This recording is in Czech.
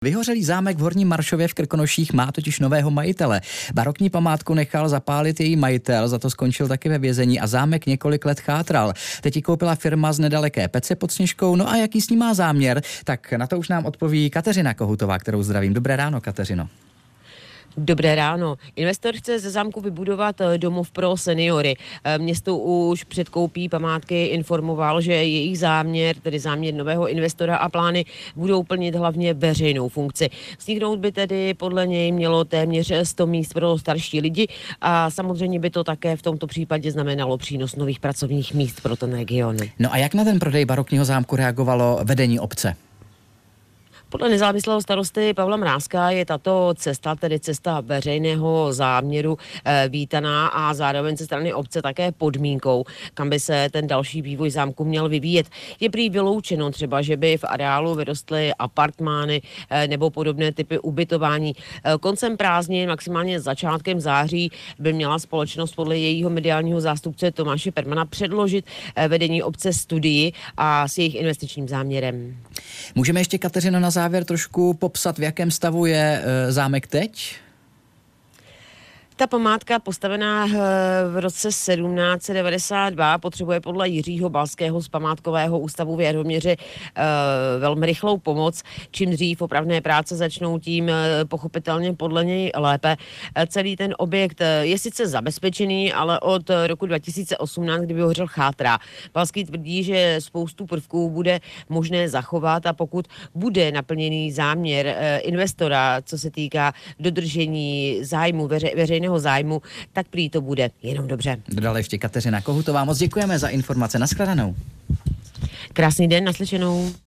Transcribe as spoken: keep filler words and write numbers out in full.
Vyhořelý zámek v Horním Maršově v Krkonoších má totiž nového majitele. Barokní památku nechal zapálit její majitel, za to skončil taky ve vězení a zámek několik let chátral. Teď ji koupila firma z nedaleké Pece pod Sněžkou. No a jaký s ní má záměr? Tak na to už nám odpoví Kateřina Kohutová, kterou zdravím. Dobré ráno, Kateřino. Dobré ráno. Investor chce ze zámku vybudovat domov pro seniory. Město už před koupí památky informoval, že jejich záměr, tedy záměr nového investora a plány budou plnit hlavně veřejnou funkci. Vzniknout by tedy podle něj mělo téměř sto míst pro starší lidi a samozřejmě by to také v tomto případě znamenalo přínos nových pracovních míst pro ten region. No a jak na ten prodej barokního zámku reagovalo vedení obce? Podle nezávislého starosty Pavla Mrázka je tato cesta, tedy cesta veřejného záměru, e, vítaná a zároveň ze strany obce také podmínkou, kam by se ten další vývoj zámku měl vyvíjet. Je prý vyloučeno třeba, že by v areálu vyrostly apartmány e, nebo podobné typy ubytování. E, koncem prázdnin, maximálně začátkem září, by měla společnost podle jejího mediálního zástupce Tomáše Permana předložit e, vedení obce studii a s jejich investičním záměrem. Můžeme ještě, Kateřino, na závěr trošku popsat, v jakém stavu je e, zámek teď? Ta památka postavená v roce sedmnáct set devadesát dva potřebuje podle Jiřího Balského z památkového ústavu v Jaroměři velmi rychlou pomoc. Čím dřív opravné práce začnou, tím pochopitelně podle něj lépe. Celý ten objekt je sice zabezpečený, ale od roku dva tisíce osmnáct, kdy vyhořel, chátrá. Balský tvrdí, že spoustu prvků bude možné zachovat a pokud bude naplněný záměr investora, co se týká dodržení zájmu veře, veřejného zájmu, tak prý to bude jenom dobře. Dodala ještě Kateřina Kohutová. Moc děkujeme za informace. Nashledanou. Krásný den, naslyšenou.